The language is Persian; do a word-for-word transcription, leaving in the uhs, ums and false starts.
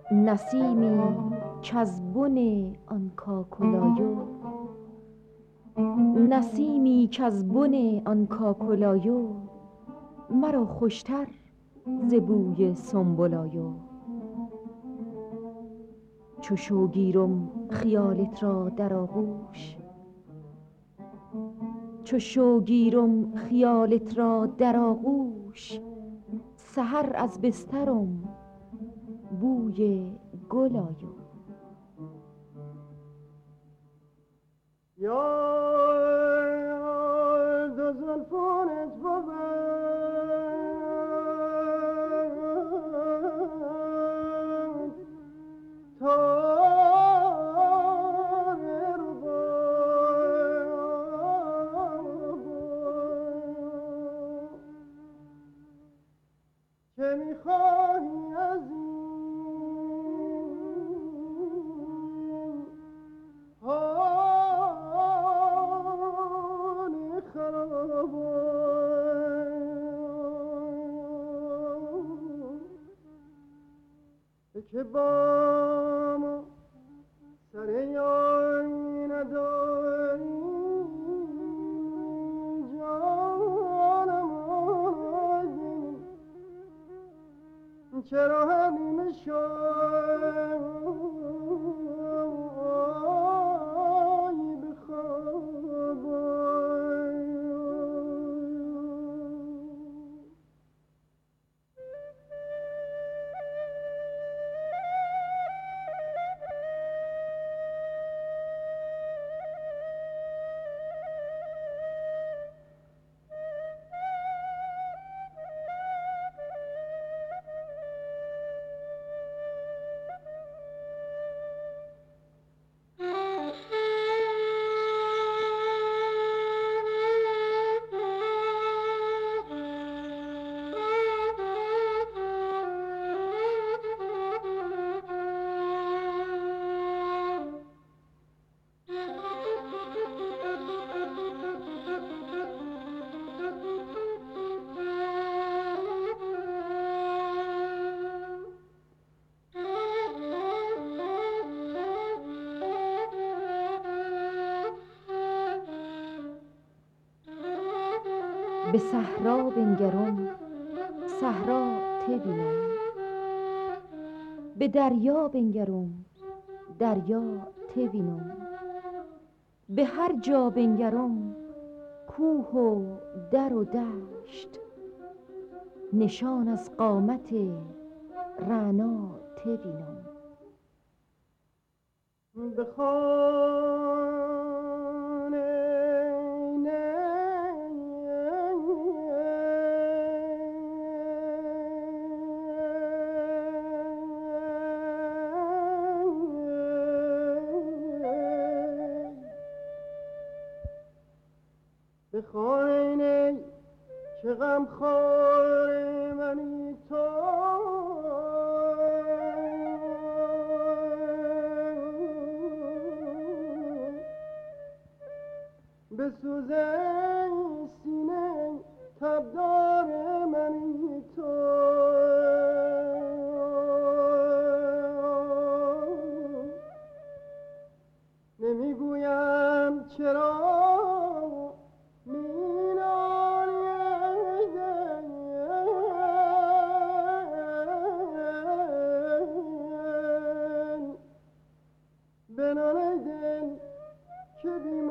نسیمی کز بن آن کاکلایو نسیمی کز بن آن کاکلایو مرا خوشتر ز بوی سنبلایو چو شو گیرم خیالت را در آغوش چو شو گیرم خیالت را در آغوش سحر از بسترم بوی گل آیو یار دو زلفانت بود تا که میخواهی از این حال خراب که با ما سر یاری نداری چرا همین شایی بخوابم به صحرا بنگرم صحرا ته بینم به دریا بنگرم دریا ته بینم به هر جا بنگرم کوه و در و دشت نشان از قامت رعنا ته بینم بخواین که غم خور منی تو بسوزه سینه تبدار منی تو نمیگویم چرا بنالدن که بی